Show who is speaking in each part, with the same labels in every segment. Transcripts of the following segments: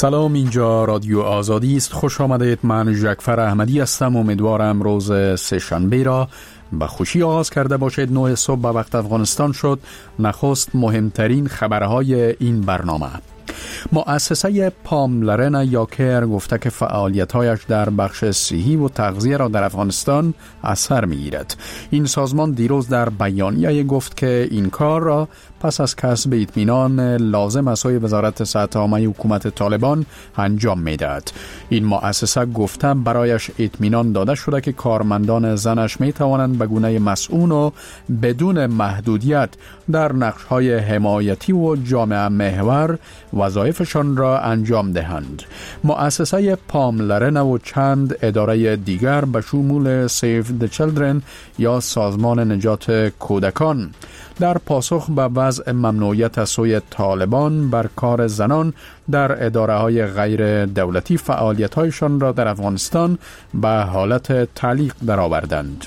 Speaker 1: سلام، اینجا رادیو آزادی است. خوش آمدید. من جعفر احمدی هستم. امیدوارم روز سه‌شنبه را به خوشی آغاز کرده باشید. 9 صبح به وقت افغانستان شد. نخست مهمترین خبرهای این برنامه. مؤسسه پاملرن یا کیر گفته که فعالیت‌هایش در بخش صحی و تغذیه را در افغانستان اثر می‌گیرد. این سازمان دیروز در بیانیه گفت که این کار را پس از کسب اطمینان لازم از سوی وزارت صحت عامه حکومت طالبان انجام می‌دهد. این مؤسسه گفته برایش اطمینان داده شده که کارمندان زنش می‌توانند به گونه مسئول و بدون محدودیت در نقش‌های حمایتی و جامعه محور وظایفشان را انجام دهند. مؤسسه پاملرن و چند اداره دیگر به شمول سیو د چیلدرن یا سازمان نجات کودکان در پاسخ به وضع ممنوعیت از سوی طالبان بر کار زنان در اداره‌های غیر دولتی فعالیت‌هایشان را در افغانستان به حالت تعلیق درآوردند.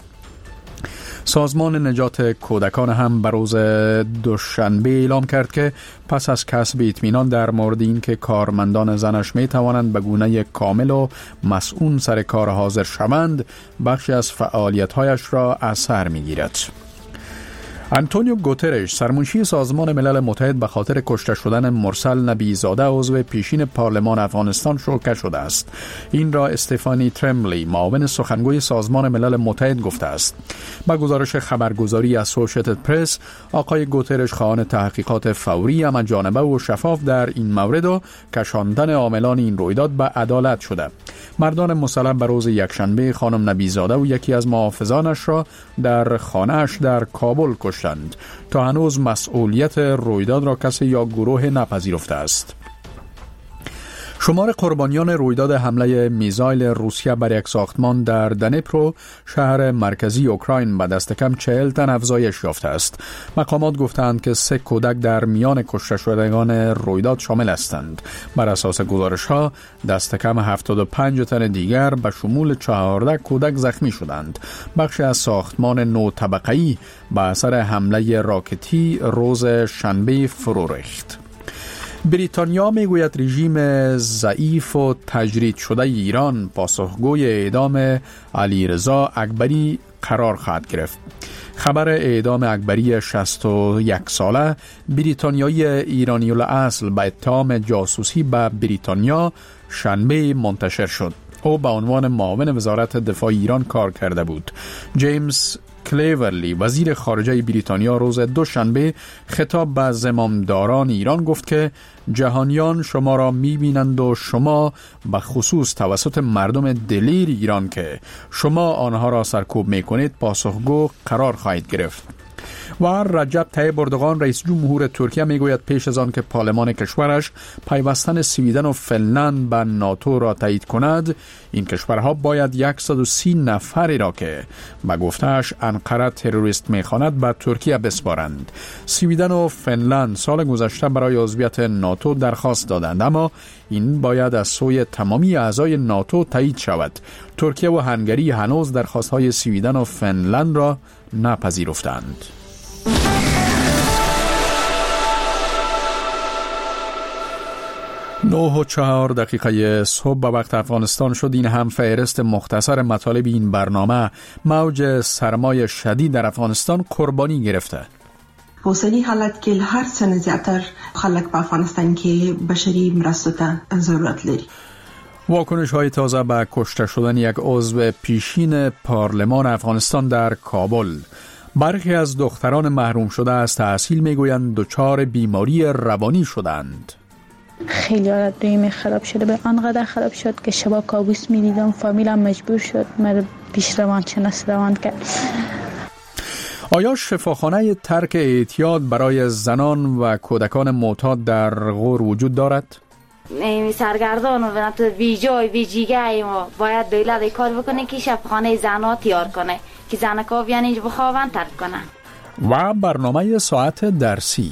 Speaker 1: سازمان نجات کودکان هم به روز دوشنبه اعلام کرد که پس از کسب اطمینان در مورد این که کارمندان زنش می توانند به گونه کامل و مسئول سر کار حاضر شوند، بخشی از فعالیت‌هایش را از سر می‌گیرد. آنتونیو گوترش سرمنشی سازمان ملل متحد به خاطر کشته شدن مرسل نبیزاده عضو پیشین پارلمان افغانستان شوکه شده است. این را استفانی ترملی معاون سخنگوی سازمان ملل متحد گفته است. با گزارش خبرگزاری اسوسییتد پرس، آقای گوترش خواهان تحقیقات فوری همه‌جانبه و شفاف در این مورد و کشاندن عاملان این رویداد به عدالت شده. مردان مسلح به روز یکشنبه خانم نبیزاده و یکی از محافظانش را در خانه‌اش در کابل کشتند. تا هنوز مسئولیت رویداد را کسی یا گروه نپذیرفته است. شمار قربانیان رویداد حمله میزایل روسیه بر یک ساختمان در دنیپرو شهر مرکزی اوکراین به دست کم 40 تن افزایش یافته است. مقامات گفتند که 3 کودک در میان کشته شدگان رویداد شامل هستند. بر اساس گزارش‌ها دست کم 75 تن دیگر به شمول 14 کودک زخمی شدند. بخشی از ساختمان 9 طبقه‌ای به اثر حمله راکتی روز شنبه فرو ریخت. بریتانیا میگوید رژیم ضعیف و تجرید شده ایران پاسخگوی اعدام علیرضا اکبری قرار خواهد گرفت. خبر اعدام اکبری 61 ساله بریتانیایی ایرانی الاصل به اتهام جاسوسی به بریتانیا شنبه منتشر شد. او به عنوان معاون وزارت دفاع ایران کار کرده بود. جیمز کلیورلی وزیر خارجه بریتانیا روز دوشنبه خطاب به زمامداران ایران گفت که جهانیان شما را می‌بینند و شما به خصوص توسط مردم دلیر ایران که شما آنها را سرکوب می‌کنید پاسخگو قرار خواهید گرفت. و رجب طیب اردوغان رئیس جمهور ترکیه میگوید پیش از آن که پارلمان کشورش پیوستن سویدن و فنلند به ناتو را تایید کند، این کشورها باید 130 نفری را که به گفته‌اش انقره تروریست میخواند به ترکیه بسپارند. سویدن و فنلند سال گذشته برای عضویت ناتو درخواست دادند، اما این باید از سوی تمامی اعضای ناتو تایید شود. ترکیه و هنگری هنوز درخواست‌های سویدن و فنلند را نپذیرفتند. 9:04 صبح به وقت افغانستان شد. این هم فهرست مختصر مطالب این برنامه. موج سرمای شدید در افغانستان قربانی گرفته.
Speaker 2: اوسنی حالت کې هر څه نه زیاتر خلک په افغانستان کې بشري مرستو ته ضرورت لري.
Speaker 1: واکنش های تازه به کشته شدن یک عضو پیشین پارلمان افغانستان در کابل. برخی از دختران محروم شده از تحصیل میگویند دچار بیماری روانی شدند.
Speaker 3: خیلی حالت دویمی خراب شده، به آنقدر خراب شد که شبا کابوس میدیدم. فامیلم مجبور شد مرا پیش روانشناس روان کرد.
Speaker 1: آیا شفاخانه ترک اعتیاد برای زنان و کودکان معتاد در غور وجود دارد؟
Speaker 4: سرگردان و ویجای ویجیگه ما باید دولت کار بکنه که شفاخانه زنها تیار کنه که زنکا بیان اینجا بخوابن ترک کنن.
Speaker 1: و برنامه ساعت درسی.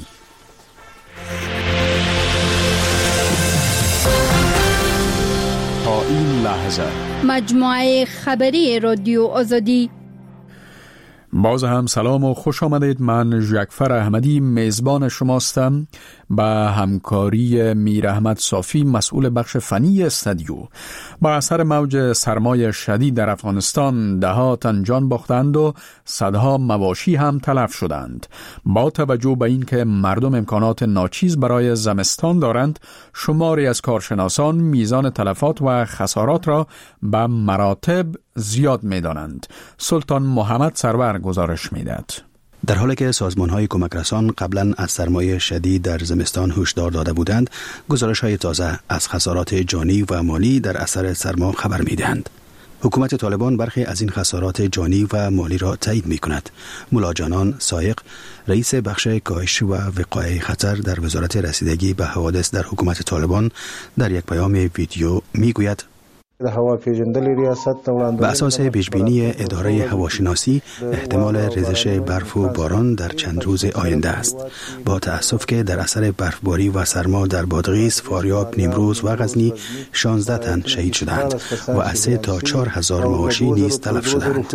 Speaker 1: تا این لحظه
Speaker 5: مجموعه خبری رادیو آزادی.
Speaker 1: باز هم سلام و خوش آمدید. من ژکفر احمدی میزبان شماستم با همکاری میر احمد صافی مسئول بخش فنی استودیو. با اثر موج سرمای شدید در افغانستان ده‌ها تن جان باختند و صدها مواشی هم تلف شدند. با توجه به اینکه مردم امکانات ناچیز برای زمستان دارند، شماری از کارشناسان میزان تلفات و خسارات را به مراتب زیاد می‌دانند. سلطان محمد سرور گزارش می‌دهد.
Speaker 5: در حالی که سازمان‌های کمک رسان قبلا از سرمایه شدید در زمستان هشدار داده بودند، گزارش‌های تازه از خسارات جانی و مالی در اثر سرما خبر می‌دهند. حکومت طالبان برخی از این خسارات جانی و مالی را تایید می‌کند. مولا جانان سایق، رئیس بخش کاهش و وقایع خطر در وزارت رسیدگی به حوادث در حکومت طالبان، در یک پیام ویدیو می‌گوید: به اساس پیشبینی اداره هواشناسی، احتمال ریزش برف و باران در چند روز آینده است. با تأسف که در اثر برفباری و سرما در بادغیس، فاریاب، نیمروز و غزنی 16 تن شهید شدند و از 3 تا 4 هزار مواشی نیز تلف شدند.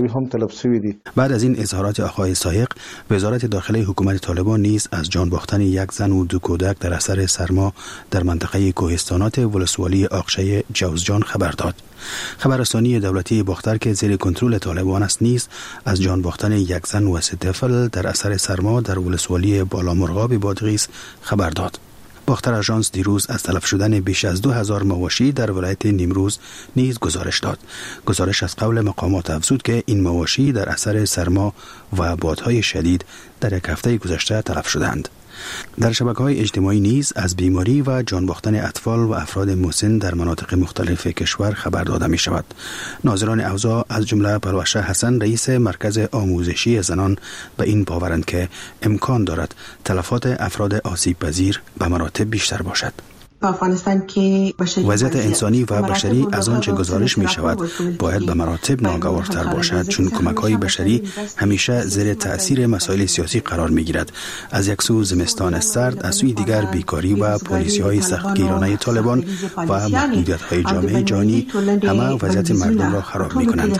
Speaker 5: بعد از این اظهارات آقای سایق، وزارت داخلی حکومت طالبان نیز از جان باختن یک زن و 2 کودک در اثر سرما در منطقه کوهستانات ولسوالی آقشه جوزجان خبر داد. خبررسانی دولتی باختر که زیر کنترل طالبان است نیز از جان باختن یک زن و 3 طفل در اثر سرما در ولسوالی بالامرغاب بادغیس خبر داد. باختر آژانس دیروز از تلف شدن بیش از 2000 مواشی در ولایت نیمروز نیز گزارش داد. گزارش از قول مقامات افزود که این مواشی در اثر سرما و بادهای شدید در یک هفته گذشته تلف شدند. در شبکه‌های اجتماعی نیز از بیماری و جان باختن اطفال و افراد مسن در مناطق مختلف کشور خبر داده می شود. ناظران اوضاع از جمله پروشه حسن، رئیس مرکز آموزشی زنان، به این باورند که امکان دارد تلفات افراد آسیب پذیر به مراتب بیشتر باشد.
Speaker 2: افغانستان که
Speaker 5: وضعیت انسانی و بشری از آنچه گزارش می شود باید به مراتب ناگوارتر باشد، چون کمک‌های بشری همیشه زیر تأثیر مسائل سیاسی قرار می گیرد. از یک سو زمستان سرد، از سوی دیگر بیکاری و پالیسی‌های سختگیرانه طالبان و محدودیت‌های جامعه جهانی همه وضعیت مردم را خراب می کنند.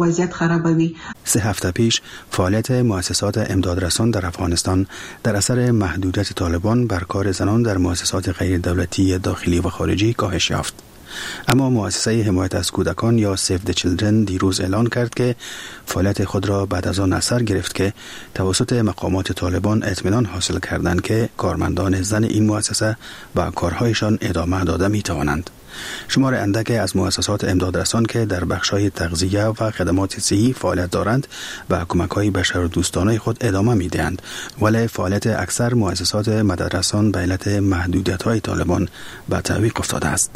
Speaker 5: 3 هفته پیش فعالیت مؤسسات امدادرسان در افغانستان در اثر محدودیت طالبان بر کار زنان در مؤسسات غیر دولتی داخلی و خارجی کاهش یافت. اما مؤسسه حمایت از کودکان یا سیو د چیلدرن دیروز اعلان کرد که فعالیت خود را بعد از آن اثر گرفت که توسط مقامات طالبان اطمینان حاصل کردند که کارمندان زن این مؤسسه به کارهایشان ادامه داده می توانند. شمار اندک از مؤسسات امدادرسان که در بخش‌های تغذیه و خدمات صحی فعالیت دارند به کمک‌های بشردوستانه خود ادامه می‌دهند، ولی فعالیت اکثر مؤسسات مددرسان به علت محدودیت‌های طالبان به تعویق افتاده است.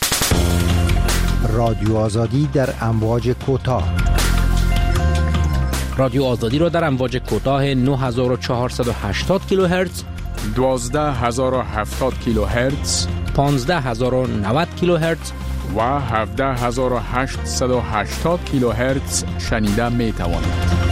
Speaker 6: رادیو آزادی در امواج کوتاه.
Speaker 7: رادیو آزادی را در امواج کوتاه 9480 کیلوهرتز،
Speaker 1: 12070 کیلوهرتز،
Speaker 7: 15090 کیلوهرتز
Speaker 1: و 17880 کیلوهرتز شنیده می توانید.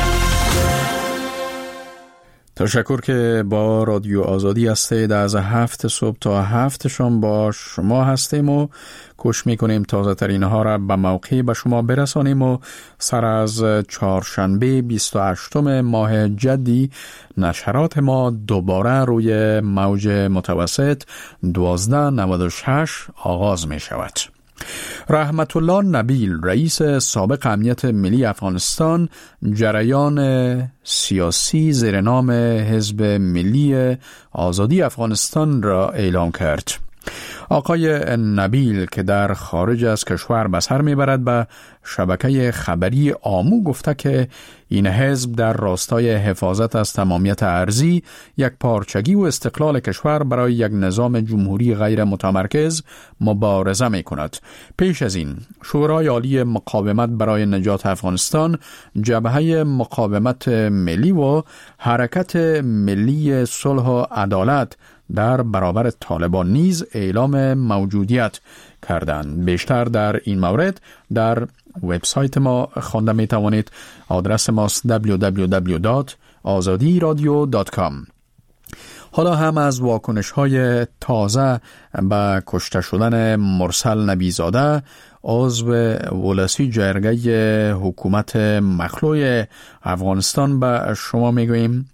Speaker 1: تشکر که با رادیو آزادی هستید. از 7 صبح تا 7 شام با شما هستیم و کوشش میکنیم تازه ترین ها را به موقع به شما برسانیم و سر از چهارشنبه 28 ماه جدی نشرات ما دوباره روی موج متوسط 1296 آغاز می شود. رحمت الله نبیل، رئیس سابق امنیت ملی افغانستان، جریان سیاسی زیر نام حزب ملی آزادی افغانستان را اعلام کرد. آقای نبیل که در خارج از کشور به سر میبرد به شبکه خبری آمو گفته که این حزب در راستای حفاظت از تمامیت ارضی، یک پارچگی و استقلال کشور برای یک نظام جمهوری غیر متمرکز مبارزه می کند. پیش از این شورای عالی مقاومت برای نجات افغانستان، جبهه مقاومت ملی و حرکت ملی صلح و عدالت در برابر طالبان نیز اعلام موجودیت کردند. بیشتر در این مورد در وبسایت ما خوانده می توانید. آدرس ماست www.azadiradio.com. حالا هم از واکنش های تازه به کشته شدن مرسل نبیزاده، عضو ولسی جرگه حکومت مخلوع افغانستان به شما میگوییم.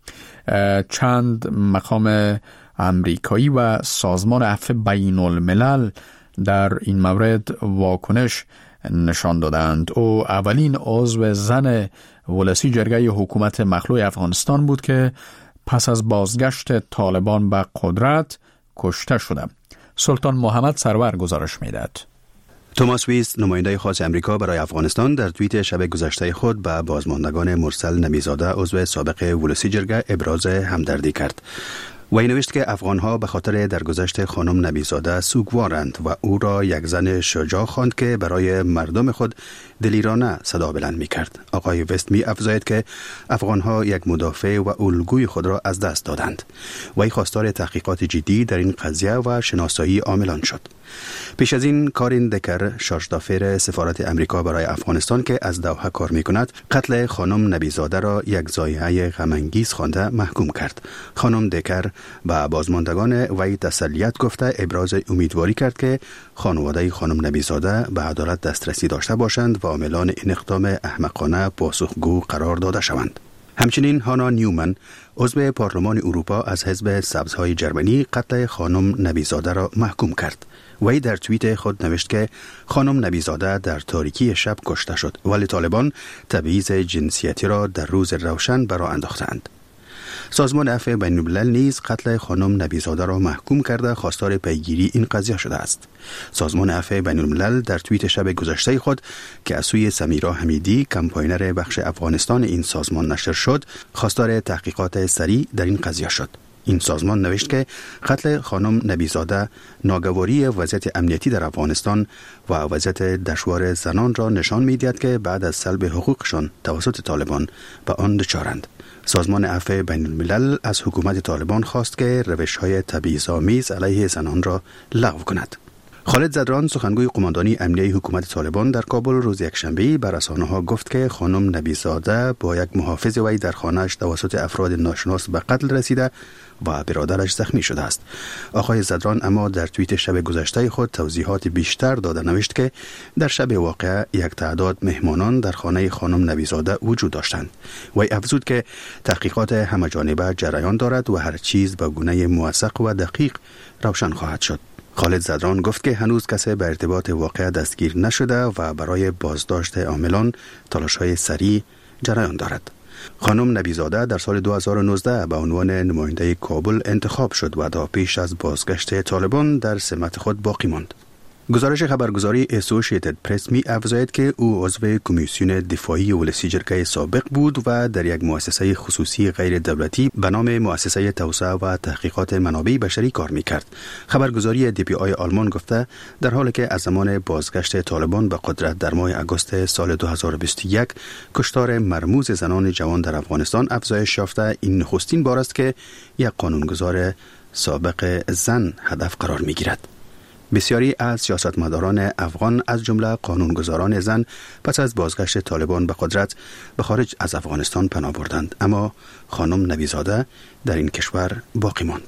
Speaker 1: چند مقام امریکایی و سازمان عفو بین الملل در این مورد واکنش نشان دادند. او اولین عضو زن ولسی جرگه حکومت مخلوع افغانستان بود که پس از بازگشت طالبان به قدرت کشته شده. سلطان محمد سرور گزارش میدهد.
Speaker 5: توماس ویست، نماینده خاص امریکا برای افغانستان، در توییت شب گذشته خود به بازماندگان مرسل نبیزاده عضو سابق ولسی جرگه ابراز همدردی کرد. وی نوشت که افغانها به خاطر درگذشت خانم نبیزاده سوگوارند و او را یک زن شجاع خواند که برای مردم خود دلیرانه صدا بلند می کرد. آقای وست می افزاید که افغانها یک مدافع و الگوی خود را از دست دادند. وی خواستار تحقیقات جدی در این قضیه و شناسایی عاملان شد. پیش از این کارین دکر، شارژدافر سفارت امریکا برای افغانستان که از دوحه کار می کند، قتل خانم نبیزاده را یک ضایعه غم‌انگیز خوانده محکوم کرد. خانم دکر به بازماندگان وی تسلیت گفته ابراز امیدواری کرد که خانواده خانم نبیزاده به عدالت دسترسی داشته باشند و عاملان این اقدام احمقانه پاسخگو قرار داده شوند. همچنین هانا نیومن، عضو پارلمان اروپا از حزب سبزهای جرمنی، قتل خانم نبیزاده را محکوم کرد. وی در توییت خود نوشت که خانم نبیزاده در تاریکی شب کشته شد، ولی طالبان تبعیض جنسیتی را در روز روشن برآ انداختند. سازمان عفو بین الملل نیز قتل خانم نبیزاده را محکوم کرده خواستار پیگیری این قضیه شده است. سازمان عفو بین الملل در توییت شب گذشته خود که از سوی سمیرا حمیدی، کمپاینر بخش افغانستان این سازمان نشر شد، خواستار تحقیقات سریع در این قضیه شد. این سازمان نوشت که قتل خانم نبیزاده ناگواری وضعیت امنیتی در افغانستان و وضعیت دشوار زنان را نشان می‌دهد که بعد از سلب حقوقشان توسط طالبان به آن دچارند. سازمان عفو بین الملل از حکومت طالبان خواست که روش‌های تبعیض‌آمیز علیه زنان را لغو کند. خالد زدران، سخنگوی قماندانی امنیتی حکومت طالبان، در کابل روز یکشنبه به رسانه‌ها گفت که خانم نبیزاده با یک محافظ وی در خانه‌اش توسط افراد ناشناس به قتل رسیده و برادرش زخمی شده است. آقای زدران اما در توییت شب گذشته خود توضیحات بیشتر داده نوشت که در شب واقعه یک تعداد مهمانان در خانه خانم نبیزاده وجود داشتند. وی افزود که تحقیقات همه‌جانبه جریان دارد و هر چیز به گونه موثق و دقیق روشن خواهد شد. خالد زدران گفت که هنوز کسی به ارتباط واقعه دستگیر نشده و برای بازداشت عاملان تلاش‌های سریع جریان دارد. خانم نبیزاده در سال 2019 به عنوان نماینده کابل انتخاب شد و تا پیش از بازگشت طالبان در سمت خود باقی ماند. گزارش خبرگزاری اسوسییتد پرس می افزاید که او عضو کمیسیون دفاعی ولسی جرگه سابق بود و در یک مؤسسه خصوصی غیر دولتی به نام مؤسسه توسعه و تحقیقات منابع بشری کار می کرد. خبرگزاری DPI آلمان گفته در حالی که از زمان بازگشت طالبان به قدرت در ماه آگوست سال 2021 کشتار مرموز زنان جوان در افغانستان افزایش یافته، این نخستین بار است که یک قانونگذار سابق زن هدف قرار می گیرد. بسیاری از سیاستمداران افغان از جمله قانونگذاران زن پس از بازگشت طالبان به قدرت به خارج از افغانستان پناه بردند، اما خانم نبیزاده در این کشور باقی ماند.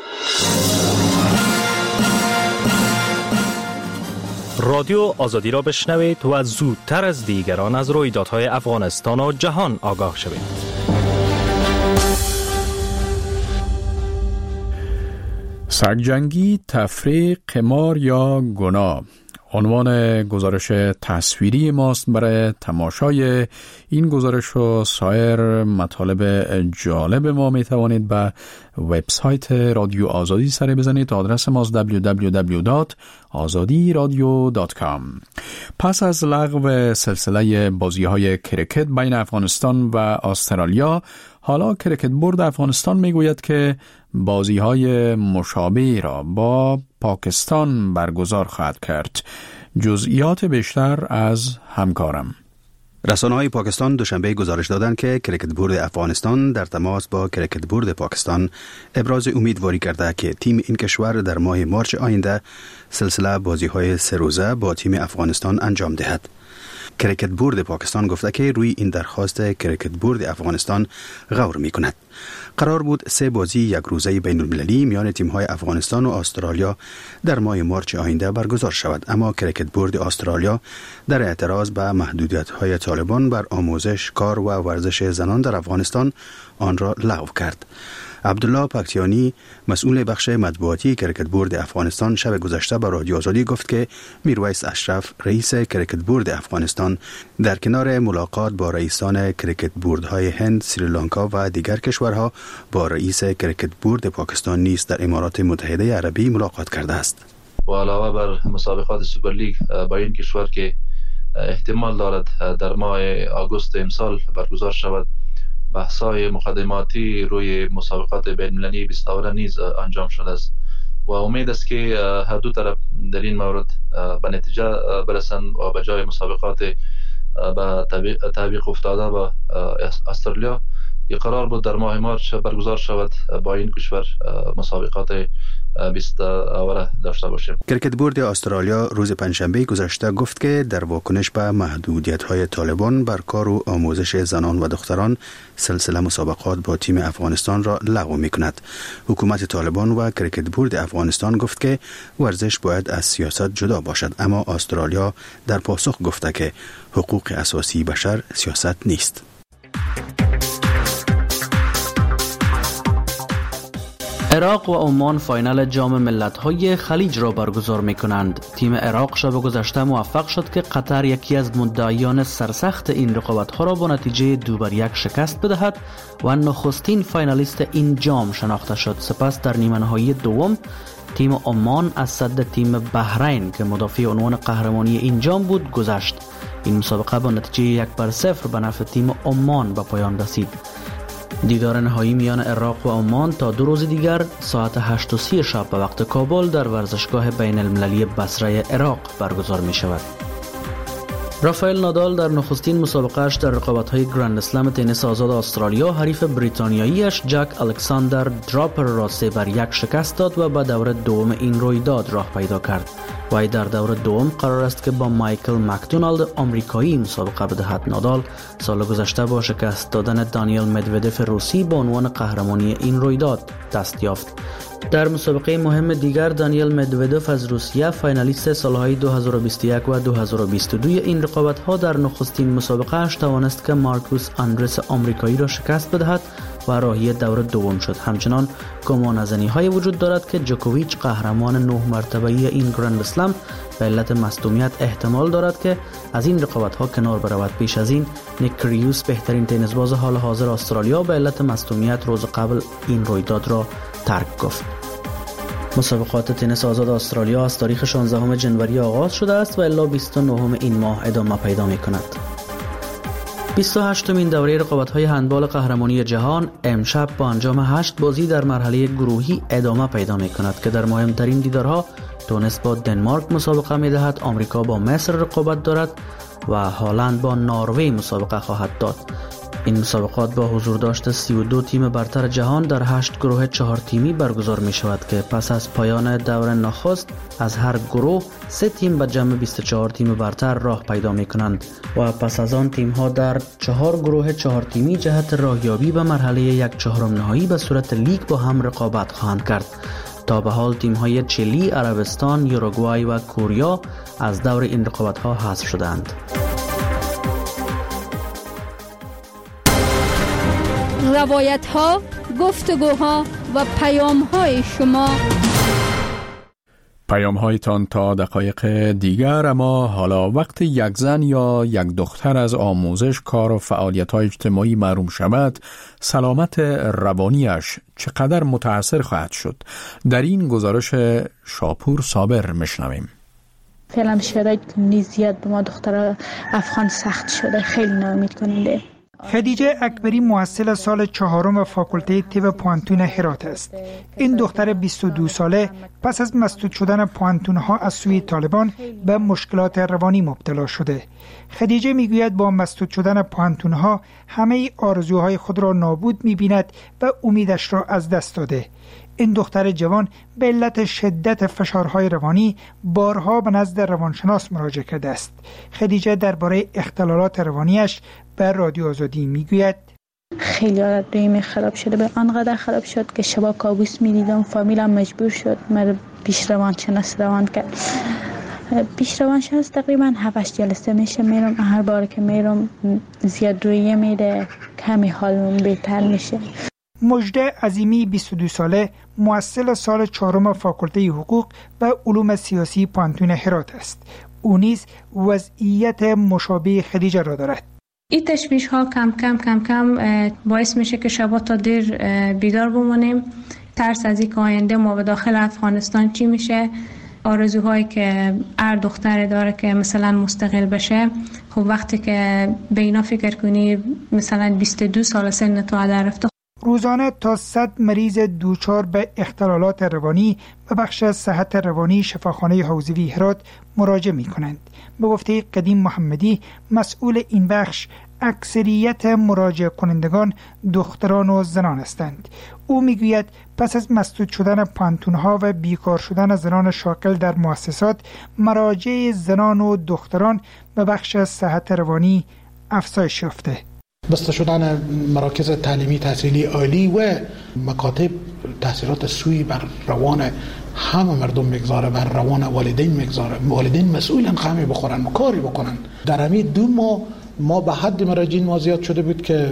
Speaker 8: رادیو آزادی را بشنوید و زودتر از دیگران از رویدادهای افغانستان و جهان آگاه شوید.
Speaker 1: سگجنگی، تفریق، قمار یا گناه عنوان گزارش تصویری ماست. برای تماشای این گزارش و سایر مطالب جالب ما می توانید به وبسایت رادیو آزادی سر بزنید. آدرس ماست www.azadiradio.com. پس از لغو سلسله بازی‌های کرکت بین افغانستان و استرالیا، حالا کرکت بورد افغانستان میگوید که بازی‌های مشابه را با پاکستان برگزار خواهد کرد. جزئیات بیشتر از همکارم.
Speaker 5: رسانه‌های پاکستان دوشنبه گزارش دادند که کرکت بورد افغانستان در تماس با کرکت بورد پاکستان ابراز امیدواری کرده که تیم این کشور در ماه مارچ آینده سلسله بازی‌های 3 روزه با تیم افغانستان انجام دهد. کریکت بورد پاکستان گفته که روی این درخواست کریکت بورد افغانستان غور می کند. قرار بود 3 بازی یک روزه بین المللی میان تیم‌های افغانستان و استرالیا در ماه مارچ آینده برگزار شود، اما کریکت بورد استرالیا در اعتراض به محدودیت‌های طالبان بر آموزش، کار و ورزش زنان در افغانستان آن را لغو کرد. عبدالله پکتیانی مسئول بخش مطبوعاتی کریکت بورد افغانستان شب گذشته به رادیو آزادی گفت که میرویس اشرف رئیس کریکت بورد افغانستان در کنار ملاقات با رئیسان کریکت بوردهای هند، سریلانکا و دیگر کشورها با رئیس کریکت بورد پاکستان نیز در امارات متحده عربی ملاقات کرده است.
Speaker 9: و علاوه بر مسابقات سوپر لیگ با این کشور که احتمال دارد در ماه آگوست امسال برگزار شود، بحث‌های مقدماتی روی مسابقات بین‌المللی 20 نیز انجام شده است و امید است که هر دو طرف در این مورد به نتیجه برسند و به جای مسابقات به تعویق افتاده با استرالیا که قرار بود در ماه مارچ برگزار شود، با این کشور مسابقات 20 آوره داشته باشیم.
Speaker 5: کریکت بورد استرالیا روز پنجشنبه گذشته گفت که در واکنش به محدودیت‌های طالبان بر کار و آموزش زنان و دختران سلسله مسابقات با تیم افغانستان را لغو می‌کند. حکومت طالبان و کریکت بورد افغانستان گفت که ورزش باید از سیاست جدا باشد، اما استرالیا در پاسخ گفته که حقوق اساسی بشر سیاست نیست.
Speaker 10: عراق و عمان فاینال جام ملت‌های خلیج را برگزار می‌کنند. تیم عراق شب گذشته موفق شد که قطر یکی از مدعیان سرسخت این رقابت‌ها را با نتیجه 2-1 شکست بدهد و نخستین فاینالیست این جام شناخته شد. سپس در نیمه نهایی دوم تیم عمان از صد تیم بحرین که مدافع عنوان قهرمانی این جام بود گذشت. این مسابقه با نتیجه 1-0 به نفع تیم عمان به پایان رسید. دیدار نهایی میان عراق و عمان تا 2 روز دیگر ساعت 8:30 شب به وقت کابل در ورزشگاه بین المللی بصره عراق برگزار می شود. رافائل نادال در نخستین مسابقهش در رقابت‌های گرند اسلم تنیس آزاد استرالیا حریف بریتانیاییش جک الکساندر دراپر را 3-1 شکست داد و به دور دوم این رویداد راه پیدا کرد. وی در دور دوم قرار است که با مایکل مکدونالد آمریکایی مسابقه بدهد. نادال سال گذشته با شکست دادن دانیل مدودف روسی به عنوان قهرمانی این رویداد دست یافت. در مسابقه مهم دیگر دانیل مدودف از روسیه فاینالیست سالهای 2021 و 2022 این رقابت‌ها در نخستین مسابقه‌اش توانست که مارکوس آندرس آمریکایی را شکست بدهد و راهی دور دوم شد. همچنان گمانه‌زنی‌های وجود دارد که جوکوویچ قهرمان 9 مرتبه‌ای این گرند اسلم به علت مصدومیت احتمال دارد که از این رقابت‌ها کنار برود. پیش از این نیک کریوس بهترین تنیسباز حال حاضر استرالیا به علت مصدومیت روز قبل این رویداد را ترک گفت. مسابقات تنیس آزاد استرالیا از تاریخ 16 جنوری آغاز شده است و الی 29 این ماه ادامه پیدا می‌کند. 28مین دوره رقابت‌های هندبال قهرمانی جهان امشب با انجام 8 بازی در مرحله گروهی ادامه پیدا می‌کند که در مهمترین دیدارها تونس با دنمارک مسابقه می‌دهد، آمریکا با مصر رقابت دارد و هالند با نروژ مسابقه خواهد داد. این مسابقات با حضور داشت 32 تیم برتر جهان در 8 گروه 4 تیمی برگزار می شود که پس از پایان دور نخست از هر گروه 3 تیم به جمع 24 تیم برتر راه پیدا می کنند و پس از آن تیم ها در 4 گروه 4 تیمی جهت راهیابی به مرحله 1/4 نهایی به صورت لیگ با هم رقابت خواهند کرد. تا به حال تیم های چیلی، عربستان، یوروگوای و کوریا از دور این رقابت ها حذف شدند.
Speaker 11: روایت ها، گفتگوها و پیام های شما.
Speaker 1: پیام هایتان تا دقایق دیگر، اما حالا وقت یک زن یا یک دختر از آموزش، کار و فعالیت های اجتماعی محروم شود، سلامت روانیش چقدر متاثر خواهد شد؟ در این گزارش شاپور صابر میشنویم.
Speaker 3: فعلا شرایط زیاد به ما دختر افغان سخت شده، خیلی ناامید کننده.
Speaker 12: خدیجه اکبری محصل سال 4 فاکولته طب پوانتون هرات است. این دختر 22 ساله پس از مسدود شدن پوانتون‌ها از سوی طالبان به مشکلات روانی مبتلا شده. خدیجه میگوید با مسدود شدن پوانتون‌ها همه آرزوهای خود را نابود می‌بیند و امیدش را از دست داده. این دختر جوان به علت شدت فشارهای روانی بارها به نزد روانشناس مراجعه کرده است. خدیجه درباره اختلالات روانیش به رادیو آزادی میگوید:
Speaker 3: خیلی حالت رویم خراب شده، به آنقدر خراب شد که شبا کابوس میدیدم. فامیلم مجبور شد مرا پیش روانشناس روان کرد. پیش روانشناس تقریبا 7-8 جلسه میشه میرم. هر بار که میرم زیاد رویه میده، کمی حالم بهتر میشه.
Speaker 12: مژده عظیمی 22 ساله محصل سال 4 فاکولته حقوق و علوم سیاسی پانتون هرات است. او نیز وضعیت مشابه خدیجه را دارد.
Speaker 13: این تشویش ها کم کم باعث میشه که شبا تا دیر بیدار بمانیم. ترس از این که آینده ما به داخل افغانستان چی میشه، آرزوهایی که هر دختر داره که مثلا مستقل بشه. خب وقتی که به اینا فکر کنی مثلا 22 سال سن تو هدر رفته.
Speaker 12: روزانه تا 100 مریض دوچار به اختلالات روانی به بخش صحت روانی شفاخانه حوزوی هرات مراجعه می کنند. به گفته قدیم محمدی مسئول این بخش، اکثریت مراجعه کنندگان دختران و زنان هستند. او میگوید پس از مسدود شدن پانتونها و بیکار شدن زنان شاغل در مؤسسات، مراجعه زنان و دختران به بخش صحت روانی افزایش یافته.
Speaker 14: بسته شدن مراکز تعلیمی تحصیلی عالی و مکاتب تاثیرات سوی بر روان همه مردم میگذاره، بر روان والدین میگذاره. والدین مسئولن خمی بخورن و کاری بکنن. در همین 2 ماه ما به حد مراجعین ما زیاد شده بود که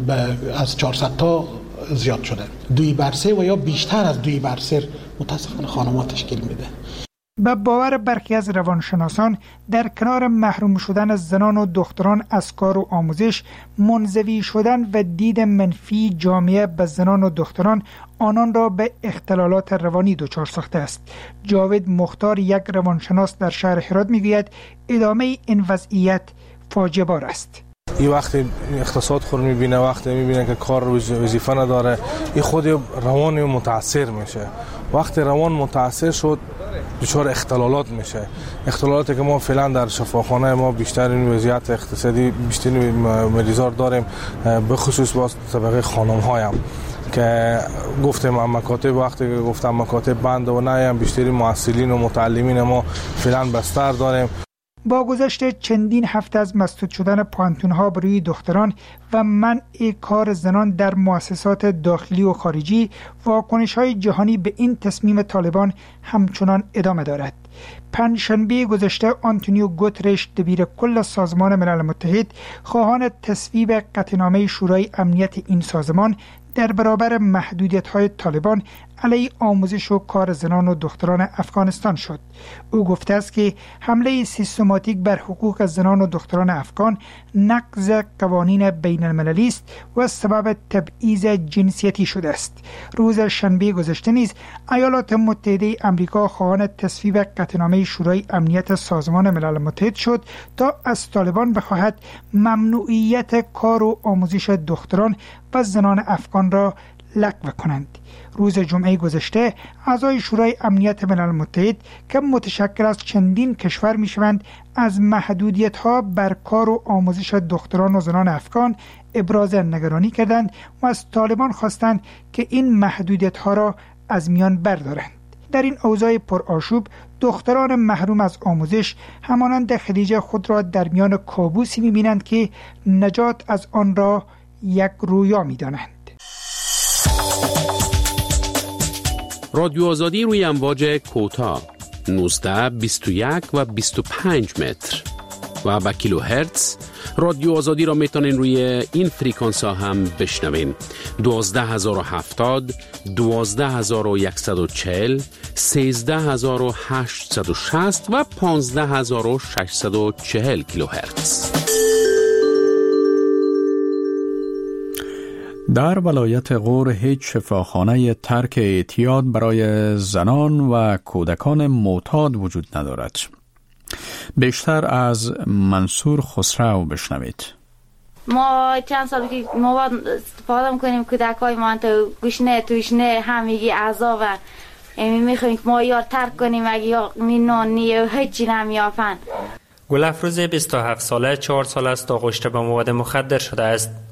Speaker 14: از 400 تا زیاد شده. 2/3 و یا بیشتر از 2/3 متاسفانه خانم‌ها تشکیل میده.
Speaker 12: به باور برخی از روانشناسان، در کنار محروم شدن از زنان و دختران از کار و آموزش، منزوی شدن و دید منفی جامعه به زنان و دختران آنان را به اختلالات روانی دچار ساخته است. جاوید مختار، یک روانشناس در شهر هرات، میگوید ادامه این وضعیت فاجعه بار است.
Speaker 15: این وقتی اقتصاد خور میبینه، وقتی میبینه که کار وظیفه نداره، این خود روان متاثر میشه. وقتی روان متاثر شد دچار اختلالات میشه. اختلالاتی که ما فعلا در شفاخانه ما بیشتر این وضعیت اقتصادی بیشتر مریضار داریم، به خصوص با طبقه خانم هایم که گفتم مکاتب، وقتی که گفتم مکاتب بند و نه، بیشتری محصلین و متعلمین ما فعلا بستر داریم.
Speaker 12: با گذشت چندین هفته از مسدود شدن پانتونها بروی دختران و منع کار زنان در مؤسسات داخلی و خارجی، واکنش‌های جهانی به این تصمیم طالبان همچنان ادامه دارد. پنجشنبه گذشته آنتونیو گوترش، دبیر کل سازمان ملل متحد، خواهان تصویب قطعنامه شورای امنیت این سازمان در برابر محدودیت‌های طالبان علیه آموزش و کار زنان و دختران افغانستان شد. او گفته است که حمله سیستماتیک بر حقوق زنان و دختران افغان نقض قوانین بین المللی است و سبب تبعیض جنسیتی شده است. روز شنبه گذشته نیز ایالات متحده آمریکا خواهان تصویب قطعنامه شورای امنیت سازمان ملل متحد شد تا از طالبان بخواهد ممنوعیت کار و آموزش دختران و زنان افغان را لغو کنند. روز جمعه گذشته اعضای شورای امنیت ملل متحد که متشکل از چندین کشور میشوند، از محدودیت‌ها بر کار و آموزش دختران و زنان افغان ابراز نگرانی کردند و از طالبان خواستند که این محدودیت‌ها را از میان بردارند. در این اوضاع پرآشوب، دختران محروم از آموزش همانند خدیجه خود را در میان کابوسی می‌بینند که نجات از آن را یک رویا می‌دانند.
Speaker 16: رادیو آزادی روی امواج کوتاه 19، 21 و 25 متر و با کیلو هرتز. رادیو آزادی را میتونین روی این فریکانس ها هم بشنوین: 12070، 12140، 13860 و 15640 کیلو هرتز.
Speaker 1: در ولایت غور هیچ شفاخانه ترک اعتیاد برای زنان و کودکان معتاد وجود ندارد. بیشتر از منصور خسرو بشنوید.
Speaker 4: ما چند سال که ما باید استفاده میکنیم کودکای ما تو گوشنه توشنه همگی عذاب میخواییم که ما یا ترک کنیم اگه یا نانی و هیچی نمیافن.
Speaker 17: گل افروز 27 ساله 4 سال است تا آغشته به مواد مخدر شده است.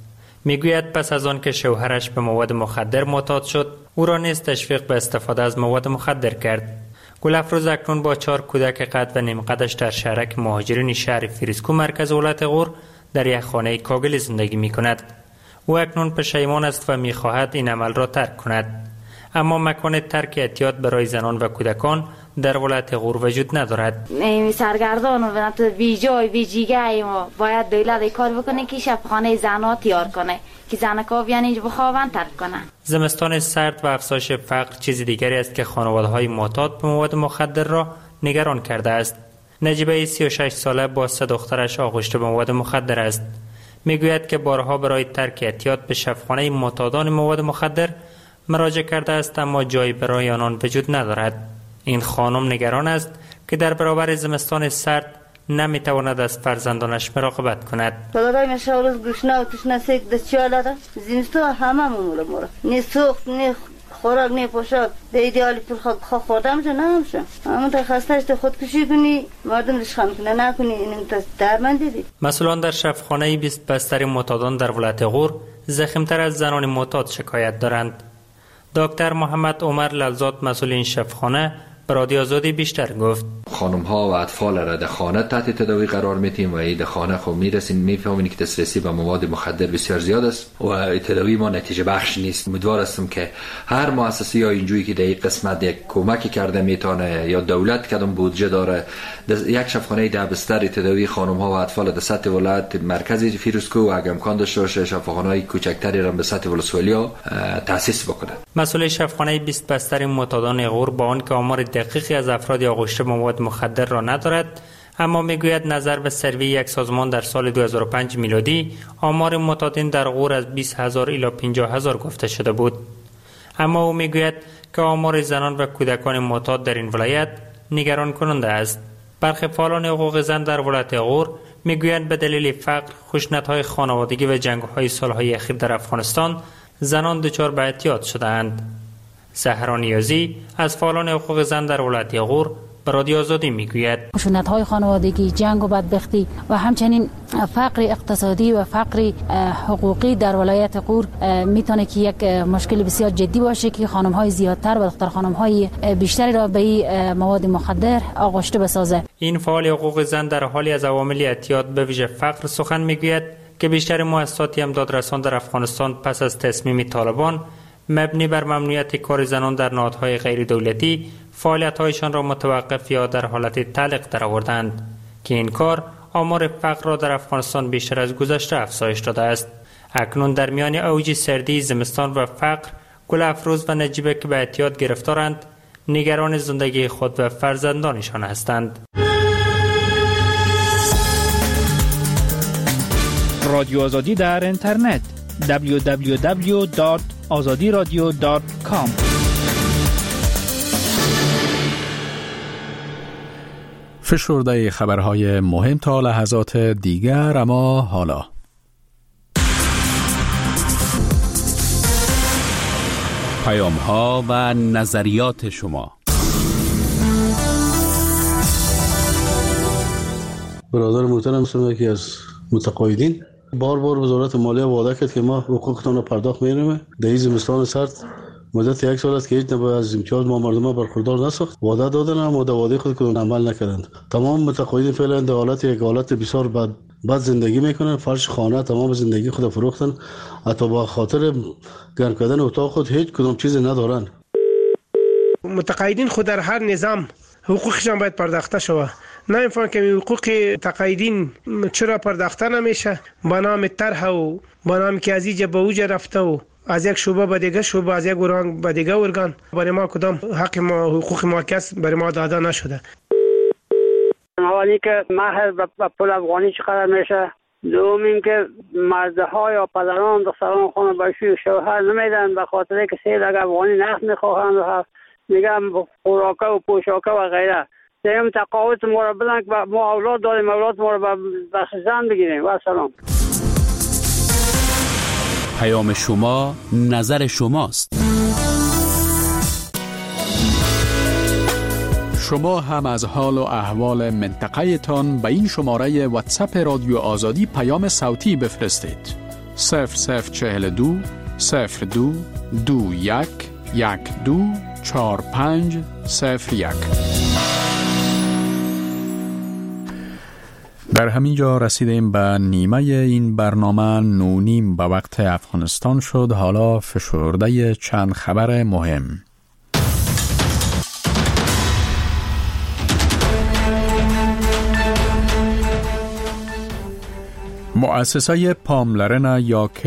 Speaker 17: میگوید پس از آن که شوهرش به مواد مخدر معتاد شد، او را نیز تشویق به استفاده از مواد مخدر کرد. گل افروز اکنون با 4 کودک قد و نیم قدش در شهرک مهاجرین شهر فیروزکو مرکز ولایت غور در یک خانه کاگلی زندگی می کند. او اکنون پشیمان است و می خواهد این عمل را ترک کند. اما مکان ترک اعتیاد برای زنان و کودکان در ولایت غور وجود ندارد.
Speaker 4: سرگردان و بی جای بی جیگه ما باید دولت کار بکنه که شفاخانه زنها تیار کنه که زنکا بیان اینجا بخوابن ترک کنن.
Speaker 17: زمستان سرد و افزایش فقر چیز دیگری است که خانواده‌های معتاد به مواد مخدر را نگران کرده است. نجیبه 36 ساله با 3 دخترش آغشته به مواد مخدر است. میگوید که بارها برای ترک اعتیاد به شفاخانه معتادان مواد مخدر مراجعه کرده است اما جایی برای آنان وجود ندارد. این خانم نگران است که در برابر زمستان سرد نمیتواند از فرزندانش مراقبت کند.
Speaker 18: بالای مشاورز گوشنا و تشنا سیک دستیاله زمستان همه مورا نی سوخت نی خوراک نی پوشاک به ایدئالی پول خوردم چه نمیشه. اما تا خسته‌اش خودکشی کنی مردم رشخان کنه نکنی این درمان دیدی.
Speaker 17: مسئولان در شفاخانه 20 بستر معتادان در ولایت غور ضخیم‌تر از زنان معتاد شکایت دارند. دکتر محمد عمر للزاد مسئول این شفاخانه به رادیو آزادی بیشتر گفت.
Speaker 19: خانم ها و اطفال را در خانه تحت تداوی قرار میتیم و این در خانه خب میرسین میفهمین که دسترسی به مواد مخدر بسیار زیاد است و تداوی ما نتیجه بخش نیست. امیدوار هستم که هر مؤسسه یا اینجوری که در این قسمت یک کمکی کرده میتونه یا دولت کدام بودجه داره یک شفاخانه 10 بستر تداوی خانم ها و اطفال در سطح ولایت مرکزی فیروزکو و اگه امکان داشته باشه شفاخانه‌های کوچکتری را به سطح ولسوالی تأسیس بکنه.
Speaker 17: مسئول شفاخانه 20 بستر معتادان غور با آن که آمار دقیقی از افراد آغشته به مواد مخدر را ندارد، اما میگوید نظر به سروی یک سازمان در سال 2005 میلادی آمار معتادین در غور از 20,000 الی 50,000 گفته شده بود. اما او میگوید که آمار زنان و کودکان معتاد در این ولایت نگران کننده است. برخی فعالان حقوق زن در ولایت غور میگویند به دلیل فقر، خشونت‌های خانوادگی و جنگ‌های سال‌های اخیر در افغانستان زنان دچار به اعتیاد شده‌اند. زهرا نیازی از فعالان حقوق زن در ولایت غور به رادیو آزادی میگوید
Speaker 20: خشونت‌های خانوادگی، جنگ و بدبختی و همچنین فقر اقتصادی و فقر حقوقی در ولایت غور میتونه که یک مشکل بسیار جدی باشه که خانم‌های زیادتر و دختر خانم‌های بیشتری را به مواد مخدر آغشته بسازه.
Speaker 17: این فعال حقوق زن در حالی از عوامل اعتیاد به ویژه فقر سخن میگوید که بیشتر مؤسسات امدادرسان در افغانستان پس از تصمیم طالبان مبنی بر ممنوعیت کار زنان در نهادهای غیر دولتی فعالیت‌هایشان را متوقف یا در حالت تعلیق درآوردند که این کار آمار فقر را در افغانستان بیشتر از گذشته افزایش داده است. اکنون در میان اوج سردی، زمستان و فقر، گل افروز و نجیبه که به اعتیاد گرفتارند نگران زندگی خود و فرزندانشان هستند.
Speaker 21: رادیو آزادی در اینترنت www.azadiradio.com.
Speaker 1: فشرده خبرهای مهم تا لحظات دیگر، اما حالا
Speaker 16: پیام‌ها و نظریات شما.
Speaker 22: برادر محترم هستم، یکی از متقاعدین. بار وزارت مالیه وعده کرد که ما حقوقتون رو پرداخت می‌کنیم. در این زمستان سرد مدت 1 سال است که هیچ نوع از امتیاز ما مردم برخوردار نساخت. وعده دادن اما در وعده خود کدوم عمل نکردند. تمام متقاعدین فعلا در حالت بسیار بد زندگی میکنن. فرش خانه تمام زندگی خود فروختن. حتی با خاطر گرم کردن اتاق خود هیچ کدوم چیزی ندارن.
Speaker 23: متقاعدین خود در هر نظام حقوقشان باید پرداخته شود. نمی‌فهمم که حقوق تقاعدین چرا پرداخته نمیشه. با نام طرح و با نام که از اینجا به اونجا رفته و از یک شعبه به دیگه شعبه، از یک ارگان به دیگه ارگان، برای ما کدام حق ما حقوق ما کس برای ما داده نشده.
Speaker 24: حالی که مهر به پول افغانی چقدر میشه؟ دوم اینکه مردها یا پدران دختران خانه باشی شوهر نمیدن به خاطر که 3 لک افغانی نقد میخواهند و میگم خوراکه و پوشاکه و غیره. سیم تقاعد ما را بدن که ما اولاد داریم، اولاد ما را به زن بگیریم. و سلام.
Speaker 16: پیام شما نظر شماست.
Speaker 1: شما هم از حال و احوال منطقه تان به این شماره واتساپ رادیو آزادی پیام صوتی بفرستید. 0042 02 21 12 45 01. در همین جا رسیدیم به نیمه این برنامه. 9:30 به وقت افغانستان شد. حالا فشرده چند خبر مهم. مؤسسه پاملرن یا